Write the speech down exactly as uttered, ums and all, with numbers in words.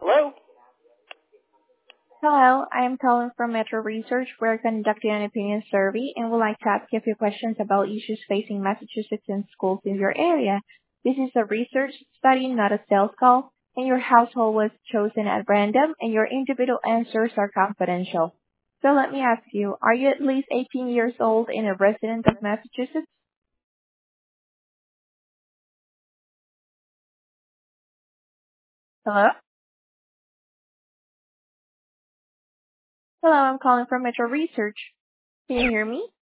Hello? Hello, I am calling from Metro Research. We're conducting an opinion survey and would like to ask you a few questions about issues facing Massachusetts and schools in your area. This is a research study, not a sales call, and your household was chosen at random and your individual answers are confidential. So let me ask you, are you at least eighteen years old and a resident of Massachusetts? Hello? Hello, I'm calling from Metro Research. Can you hear me?